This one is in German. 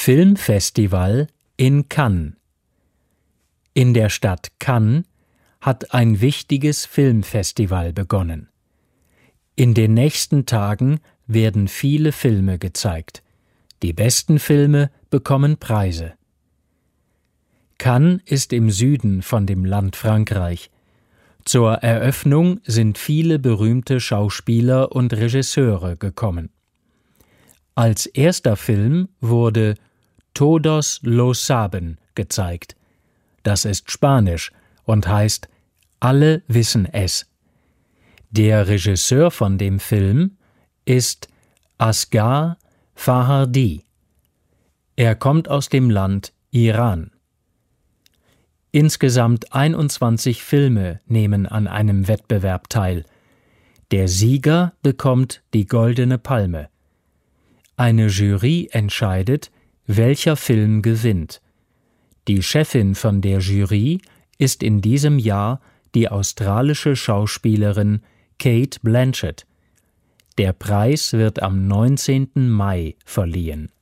Filmfestival in Cannes. In der Stadt Cannes hat ein wichtiges Filmfestival begonnen. In den nächsten Tagen werden viele Filme gezeigt. Die besten Filme bekommen Preise. Cannes ist im Süden von dem Land Frankreich. Zur Eröffnung sind viele berühmte Schauspieler und Regisseure gekommen. Als erster Film wurde Todos lo saben gezeigt. Das ist Spanisch und heißt Alle wissen es. Der Regisseur von dem Film ist Asghar Farhadi. Er kommt aus dem Land Iran. Insgesamt 21 Filme nehmen an einem Wettbewerb teil. Der Sieger bekommt die Goldene Palme. Eine Jury entscheidet, welcher Film gewinnt. Die Chefin von der Jury ist in diesem Jahr die australische Schauspielerin Cate Blanchett. Der Preis wird am 19. Mai verliehen.